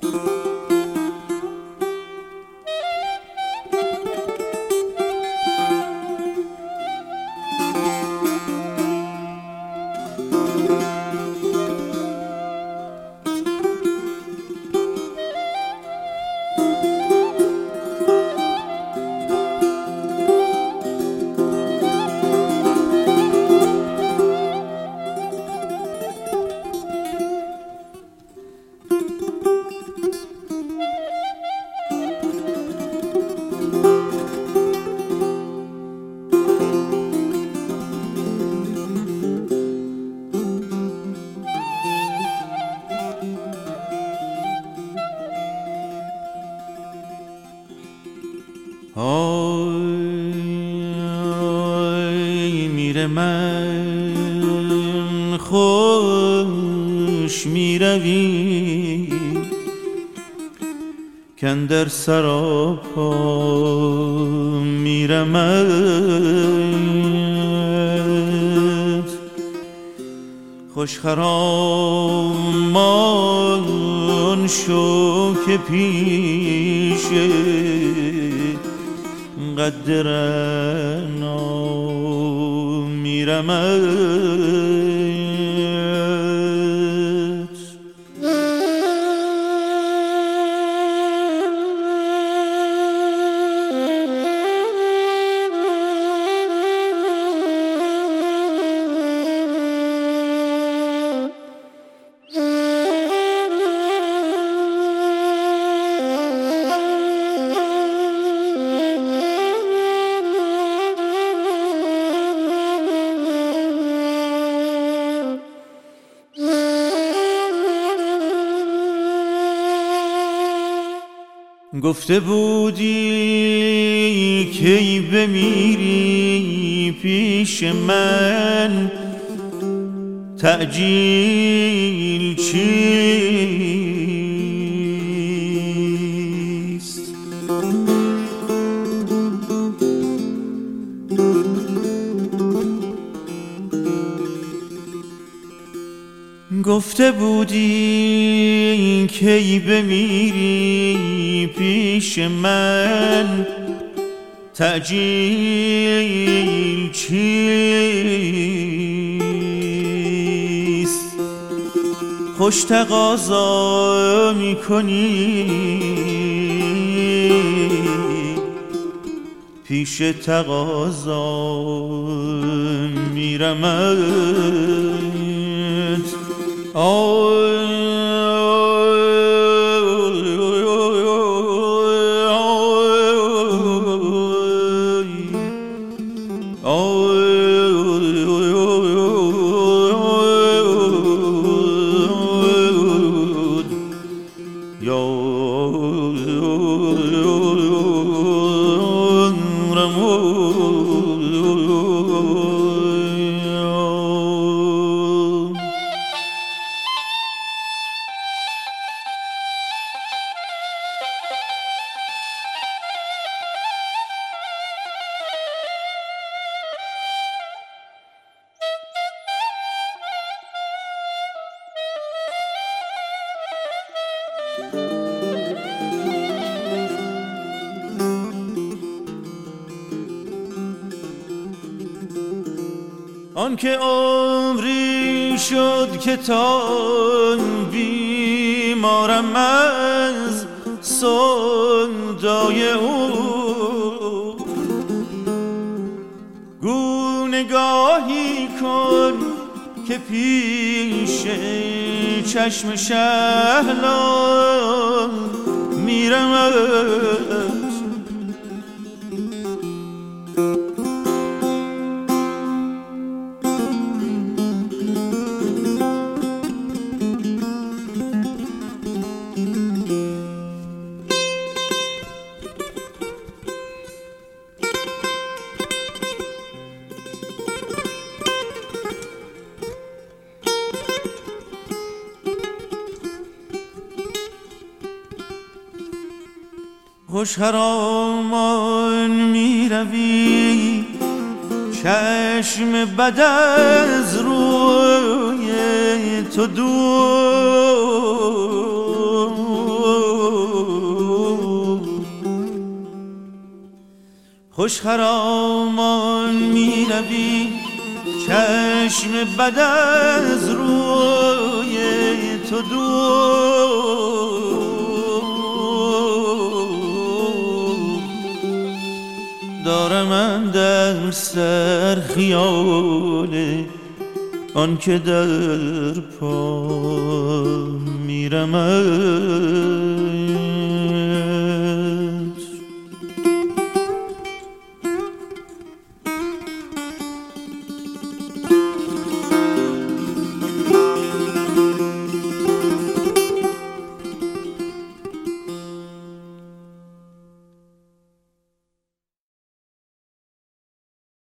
آی میره من خوش میروی کاندر سراپا میرمت خوش خرامان شو که پیش قدرنا میرمت گفته بودی کی بمیری پیش من تعجیل چیست گفته بودی کی بمیری پیش من تعجیل چیست خوش تقاضا میکنی پیش تقاضا میرمت آن که عمری شد که تا بیمارم از سودای او گو نگاهی کن که پیش چشم شهلا میرمت خوش خرامان می روی چشم بد از روی تو دور خوش خرامان می روی چشم بد از روی تو دور دارم من در سر خیال آن که در پا میرم